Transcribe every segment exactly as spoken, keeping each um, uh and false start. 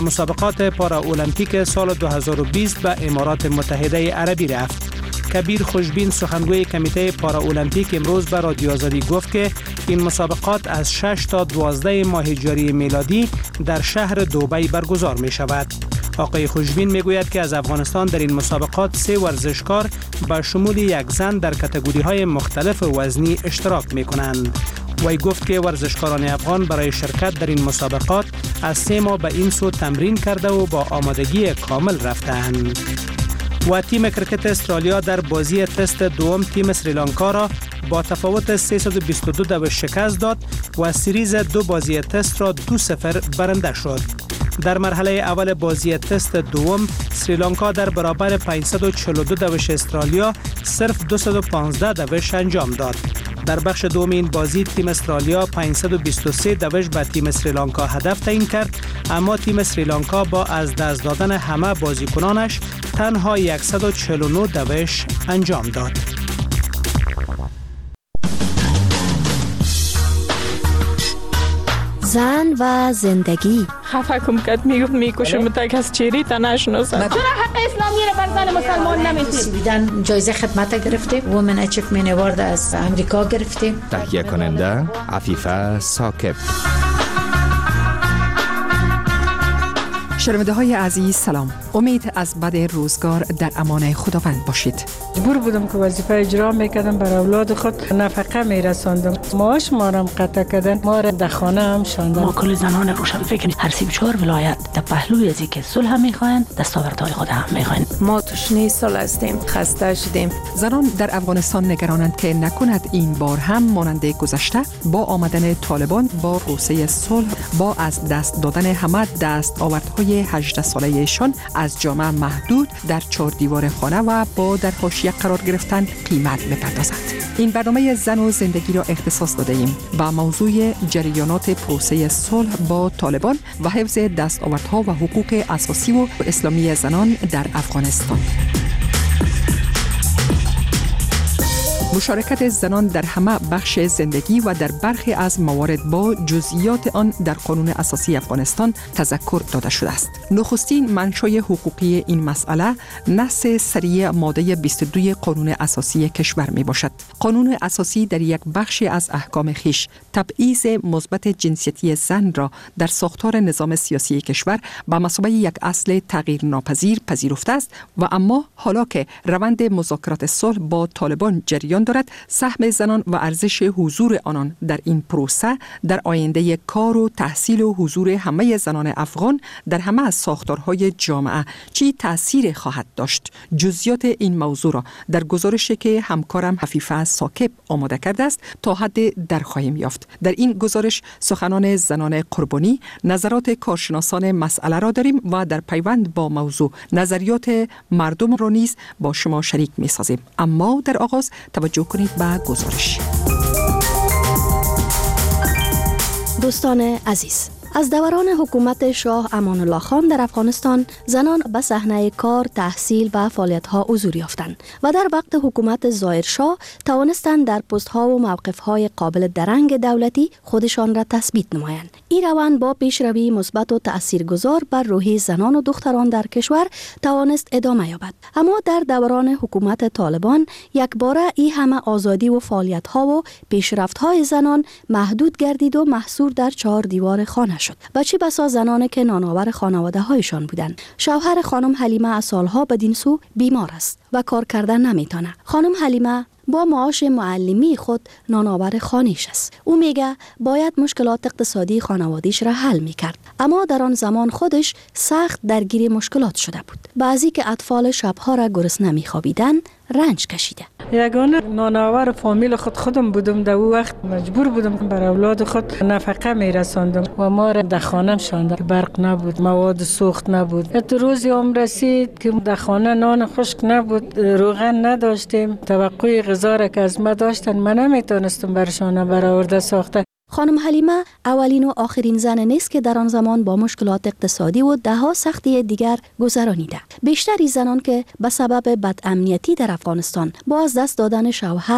مسابقات پارا المپیک سال دو هزار و بیست به امارات متحده عربی رفت. کبیر خوشبین سخنگوی کمیته پارا المپیک امروز به رادیو آزادی گفت که این مسابقات از شش تا دوازده ماه جاری میلادی در شهر دبی برگزار می شود. آقای خوشبین می گوید که از افغانستان در این مسابقات سه ورزشکار به شمول یک زن در کاتگوری های مختلف وزنی اشتراک می کنند. وی گفت که ورزشکاران افغان برای شرکت در این مسابقات از سه ماه به این سو تمرین کرده و با آمادگی کامل رفتند. و تیم کرکت استرالیا در بازی تست دوم تیم سریلانکا را با تفاوت سیصد و بیست و دو دوش شکست داد و سریز دو بازی تست را دو صفر برنده شد. در مرحله اول بازی تست دوم سریلانکا در برابر پانصد و چهل و دو دوش استرالیا صرف دویست و پانزده دوش انجام داد. در بخش دوم این بازی تیم استرالیا پانصد و بیست و سه دوش به تیم سریلانکا هدف تعیین کرد، اما تیم سریلانکا با از دست دادن همه بازیکنانش تنها صد و چهل و نه دوش انجام داد. زن و زندگی. خفه کم کد میگفت میکشم تک از چیری تا نشناسم. چرا حق اسلامی رو بر زن مسلمان نمیدید؟ سویدن جایزه خدمت گرفته، وومن اچیومنت اوارد از امریکا گرفته. تهیه کننده عفیفه ثاقب. شنونده های عزیز سلام. امید از بد روزگار در امان خداوند باشید. مجبور بودم که وظیفه اجرا میکردم، بر اولاد خود نفقه میرساندم. معاش ما را قطع کردن، ما را در خانه هم شاندن. ما کل زنان روشن فکر هر سی و چهار ولایت در پهلوی از که صلح میخواین، دستاوردهای خود هم میخواین. ما تشنه سال هستیم، خسته شدیم. زنان در افغانستان نگرانند که نکند این بار هم مانند گذشته با آمدن طالبان با پروسه صلح، با از دست دادن همه دستاوردهای هجده ساله‌شان از جامعه محدود در چهار دیوار خانه و با در حاشیه قرار گرفتن قیمت می‌پردازد. این برنامه زن و زندگی را اختصاص داده ایم با موضوع جریانات پروسه صلح با طالبان و حفظ دستاوردها و حقوق اساسی و اسلامی زنان در افغانستان. مشارکت زنان در همه بخش زندگی و در برخی از موارد با جزئیات آن در قانون اساسی افغانستان تذکر داده شده است. نخستین منشأ حقوقی این مسئله نص سریع ماده بیست و دو قانون اساسی کشور می باشد. قانون اساسی در یک بخش از احکام خیش تبعیض مثبت جنسیتی زن را در ساختار نظام سیاسی کشور به مثابه یک اصل تغییر ناپذیر پذیرفته است و اما حالا که روند مذاکرات صلح با طالبان جریان دارد، سهم زنان و ارزش حضور آنان در این پروسه در آینده کار و تحصیل و حضور همه زنان افغان در همه از ساختارهای جامعه چی تأثیر خواهد داشت. جزئیات این موضوع را در گزارشی که همکارم عفیفه ثاقب آماده کرده است تا حد در خواهیم یافت. در این گزارش سخنان زنان قربانی، نظرات کارشناسان مسئله را داریم و در پیوند با موضوع نظریات مردم را نیز با شما شریک می سازیم. اما در آغاز توجه کنید به گزارش. دوستان عزیز، از دوران حکومت شاه امان الله خان در افغانستان زنان به صحنه کار، تحصیل و فعالیت‌ها حضور یافتند و در وقت حکومت ظاهرشاه توانستند در پست‌ها و موقف‌های قابل درنگ دولتی خودشان را تثبیت نمایند. این روند با پیشروی مثبت و تاثیرگذار بر روحی زنان و دختران در کشور توانست ادامه یابد. اما در دوران حکومت طالبان یک باره این همه آزادی و فعالیت‌ها و پیشرفت‌های زنان محدود گردید و محصور در چهار دیوار خانه شد. و چه بسا زنانی که نانآور خانواده هایشان بودند. شوهر خانم حلیمه از سالها بدین سو بیمار است و کار کردن نمیتونه. خانم حلیمه با معاش معلمی خود نانآور خانیش است. او میگه باید مشکلات اقتصادی خانوادیش را حل میکرد، اما در آن زمان خودش سخت درگیر مشکلات شده بود. بعضی که اطفال شبها را گرسنه میخوابیدن رنج کشیده. یگانه نانآور فامیل خود خودم بودم. در او وقت مجبور بودم بر اولاد خود نفقه میرساندم و ما را در خانم شاندن. برق نبود، مواد سوخت نبود. حتی روزی هم رسید که در خانه نان خشک نبود، روغن نداشتیم. توقع غذا را که از ما داشتن من نمیتونستم برشان برآورده ساخته. خانم حلیمه اولین و آخرین زن نیست که در آن زمان با مشکلات اقتصادی و دهها سختی دیگر گذرانیده. بیشتری زنان که به سبب بدامنیتی در افغانستان با از دست دادن شوهر،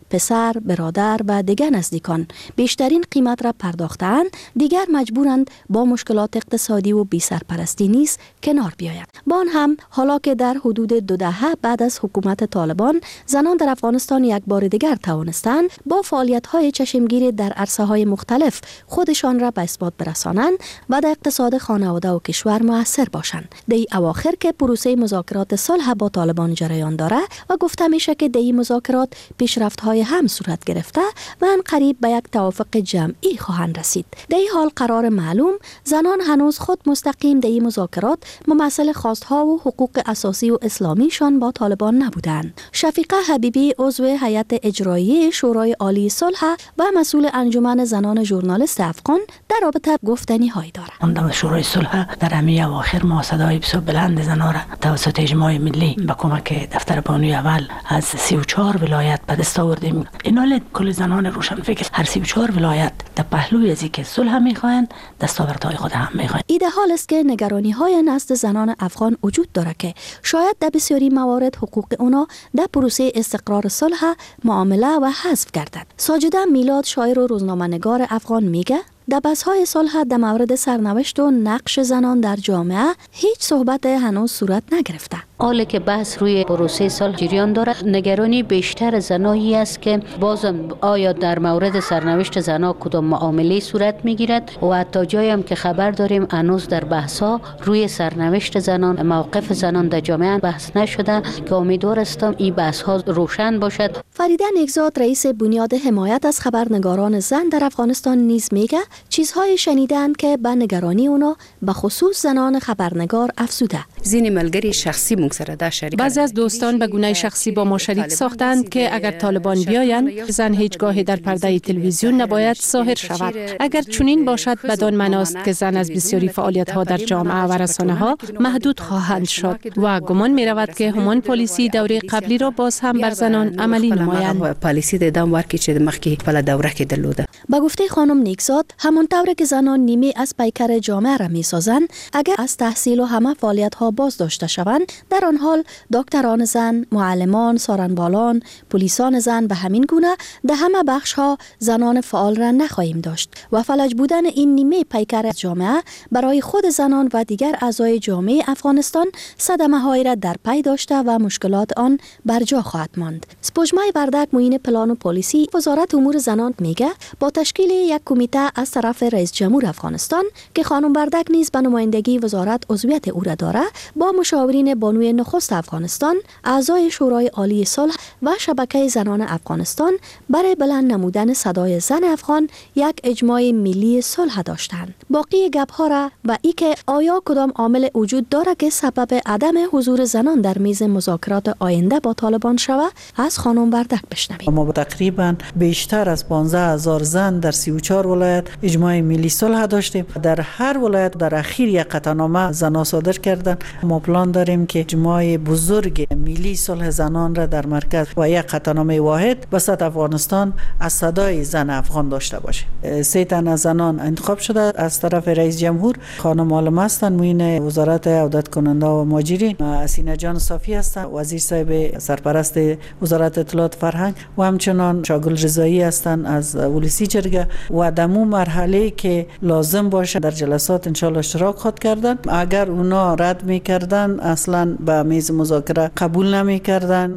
پسر، برادر و دیگر نزدیکان بیشترین قیمت را پرداختند، دیگر مجبورند با مشکلات اقتصادی و بی سرپرستی نیز کنار بیایند. با آن هم حالا که در حدود دو دهه بعد از حکومت طالبان زنان در افغانستان یک بار دیگر توانستند با فعالیت‌های چشمگیر در عرصه‌های مختلف خودشان را به اثبات برسانند و در اقتصاد خانواده و کشور مؤثر باشند. در اواخر که پروسه مذاکرات صلح با طالبان جریان داره و گفته میشه که در این مذاکرات پیشرفت‌های هم صورت گرفته و ان قریب به یک توافق جمعی خواهند رسید. در این حال قرار معلوم زنان هنوز خود مستقیم در این مذاکرات ممثل خواست‌ها و حقوق اساسی و اسلامیشان با طالبان نبودند. شفیقه حبیبی عضو هیئت اجرایی شورای عالی صلح و مسئول انجمن زنان ژورنالیست افغان در رابطه گفتنی هایی دارد. اندام شورای صلح در همه اواخر ما صدای بسیار بلند زنان را توسط اجماع ملی با کمک دفتر بانوی اول از سی و چهار ولایت به دست آوردیم. اینال کل زنان روشنفکر هر سی و چهار ولایت در پهلوی از اینکه صلح میخواهند دستاوردهای خود هم میخواهند. ایده حال است که نگرانی های نزد زنان افغان وجود دارد که شاید در بسیاری موارد حقوق اونا در پروسه استقرار صلح معامله و حذف گردد. ساجده میلاد شاعر و روزنامه‌نگار افغان میگه در بحث‌های صلح در مورد سرنوشت و نقش زنان در جامعه هیچ صحبت هنوز صورت نگرفته. حالا که بحث روی پروسه صلح جریان دارد، نگرانی بیشتر زنایی است که بازم آیا در مورد سرنوشت زنان کدام معامله صورت میگیرد و حتی جایی هم که خبر داریم هنوز در بحث‌ها روی سرنوشت زنان، موقف زنان در جامعه بحث نشده که امیدوار هستم این بحث‌ها روشن باشد. فریده نیکزاد رئیس بنیاد حمایت از خبرنگاران زن در افغانستان نیز میگه چیزهای شنیدند که به نگرانی اونا به خصوص زنان خبرنگار افزوده. زین ملګری شخصی مونږ سره دا شریک. بعضی از دوستان به گونه شخصی با ما شریک ساختند که اگر طالبان بیایند زن هیچگاه در پرده تلویزیون نباید ظاهر شود. اگر چنین باشد بدان معناست که زن از بسیاری فعالیت‌ها در جامعه و رسانه‌ها محدود خواهند شد و گمان می‌رود که همان پالیسی دوره قبلی را باز هم بر زنان عملی نمایند. پالیسی د دام ورکی چې مخکې په دوره کې درلوده. با گفته خانم نیکزاد همانطور که زنان نیمه از پیکر جامعه را می‌سازند، اگر از تحصیل و همه فعالیت‌ها باز داشته شوند، در آن حال دکتران زن، معلمان، سارنبالان، پلیسان زن و همین گونه در همه بخش‌ها زنان فعال را نخواهیم داشت و فلج بودن این نیمه پیکر جامعه برای خود زنان و دیگر اعضای جامعه افغانستان صدمه‌هایی را در پی داشته و مشکلات آن بر جا خواهد ماند. سپوجمای بردک معین پلان و پالیسی وزارت امور زنان میگه با تشکیل یک کمیته از طرف رئیس جمهور افغانستان که خانم بردک نیز به نمایندگی وزارت عضویت او را داره، با مشاورین بانوی نخست افغانستان، اعضای شورای عالی صلح و شبکه زنان افغانستان برای بلند نمودن صدای زن افغان یک اجماع ملی صلح داشتند. باقی گپ‌ها را و ای که آیا کدام عامل وجود داره که سبب عدم حضور زنان در میز مذاکرات آینده با طالبان شود، از خانم بردک بشنویم. ما تقریبا بیشتر از پانزده هزار زن در سی و چهار ولایت اجماع ملی صلح داشتیم. در هر ولایت در اخیر یک قطعنامه زنان صادر کردند. ما پلان داریم که اجماع بزرگ ملی صلح زنان را در مرکز و یک قطعنامه واحد وسط افغانستان از صدای زن افغان داشته باشه. سه تن از زنان انتخاب شده از طرف رئیس جمهور. خانم عالم هستند معین وزارت عودت کننده و مهاجرین، اسینه جان صافی هستند وزیر صاحب سرپرست وزارت اطلاعات فرهنگ و همچنان شاگل رضایی هستند از ولسی جرگه و دمو مرحله که لازم باشه در جلسات انشالله اشتراک خود کردن. اگر اونا رد میکردن اصلا به میز مذاکره قبول نمیکردن.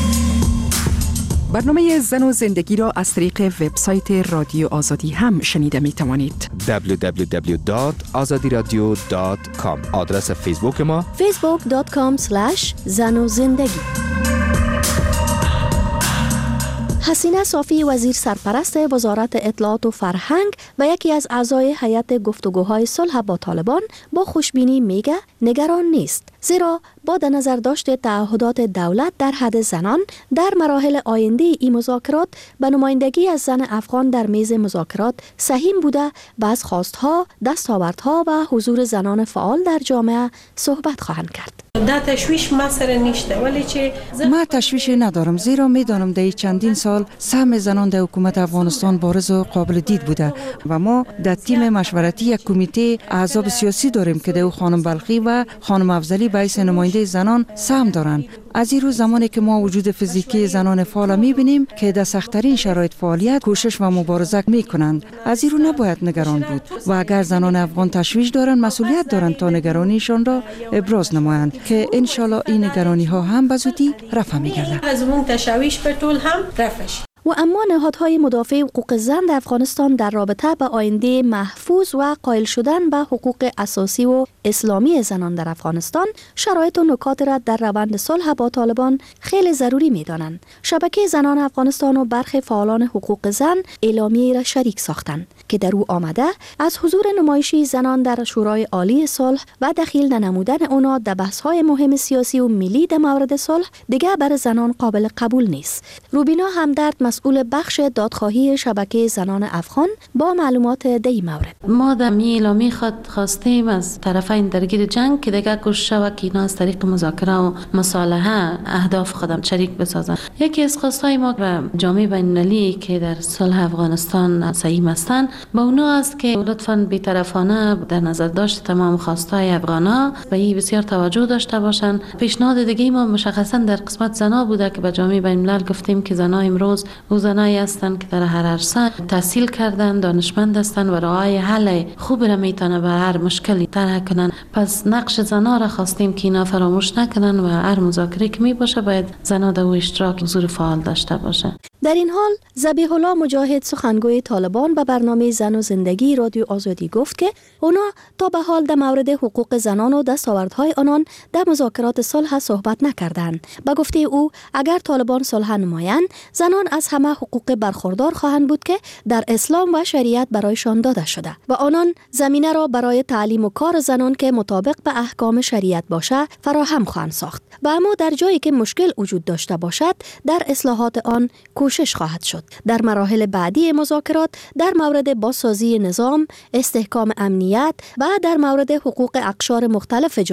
برنامه زن و زندگی را از طریق وبسایت رادیو آزادی هم شنیده می توانید. دبلیو دبلیو دبلیو دات آزادی رادیو دات کام. آدرس فیسبوک ما فیسبوک دات کام اسلش زن و زندگی. حسینه صافی وزیر سرپرست وزارت اطلاعات و فرهنگ و یکی از اعضای هیئت گفتگوهای صلح با طالبان با خوشبینی میگه نگران نیست، زیرا با در نظر داشت تعهدات دولت در حد زنان در مراحل آینده این مذاکرات به نمایندگی از زن افغان در میز مذاکرات سهیم بوده و از خواستها، دستاوردها و حضور زنان فعال در جامعه صحبت خواهند کرد. دا تشویش ما سره نشته، ولی چې ما تشویش ندارم، زیرا میدانم در چندین سال سهم زنان در حکومت افغانستان بارز و قابل دید بوده و ما در تیم مشورتی یک کمیته احزاب سیاسی داریم که در خانم بلخی و خانم افضلی به حیث نماینده زنان سهم دارند از این روز زمانی که ما وجود فیزیکی زنان فعال می‌بینیم که در سخت‌ترین شرایط فعالیت، کوشش و مبارزه می‌کنند، از این رو نباید نگران بود و اگر زنان افغان تشویش دارند، مسئولیت دارند تا نگرانیشان را ابراز نمایند که ان شاءالله این نگرانی‌ها هم به زودی رفع می‌گردد. از اون تشویش به طول هم رفع شد. و اما نهادهای مدافع حقوق زن در افغانستان در رابطه با آینده محفوظ و قائل شدن به حقوق اساسی و اسلامی زنان در افغانستان شرایط و نکات را در روند صلح با طالبان خیلی ضروری می دانند. شبکه زنان افغانستان و برخی فعالان حقوق زن اعلامیه را شریک ساختند که در او آمده از حضور نمایشی زنان در شورای عالی صلح و دخیل ننمودن اونا در بحث‌های مهم سیاسی و ملی در مورد صلح دیگر بر زنان قابل قبول نیست. روبینا همدرد مسئول بخش دادخواهی شبکه زنان افغان با معلومات دی مورد. ما در می اعلامیه خود خواستیم از طرفین درگیر جنگ که دیگه کوشش شود که اینا از طریق مذاکره و مصالحه اهداف خودم شریک بسازن. یکی از خواستهای ما به جامعه بین‌المللی که در صلح افغانستان سعیم هستند با اونا است که لطفاً بی‌طرفانه در نظر داشت تمام خواستهای افغانا و این بسیار توجه داشته باشند. پیشنهاد دیگه ما مشخصاً در قسمت زنا بوده که به جامعه بین‌الملل گفتیم که زنا امروز او زنایی هستند که در هر عرصه تحصیل کردن، دانشمند هستند و راه حل خوب را میتونه به هر مشکلی طرح کنن. پس نقش زنا را خواستیم که اینا فراموش نکنن و هر مذاکره که می باشه باید زنا در او اشتراک حضور فعال داشته باشه. در این حال ذبیح الله مجاهد سخنگوی طالبان به برنامه زن و زندگی رادیو آزادی گفت که اونا تا به حال در مورد حقوق زنان و دستاوردهای آنان در مذاکرات صلح صحبت نکردند. به گفته او اگر طالبان صلح نمایند زنان از همه حقوق برخوردار خواهند بود که در اسلام و شریعت برایشان داده شده و آنان زمینه را برای تعلیم و کار زنان که مطابق به احکام شریعت باشه فراهم خواهند ساخت. و اما در جایی که مشکل وجود داشته باشد در اصلاحات آن کوشش خواهد شد. در مراحل بعدی مذاکرات در مورد بازسازی نظام، استحکام امنیت و در مورد حقوق اقشار مختلف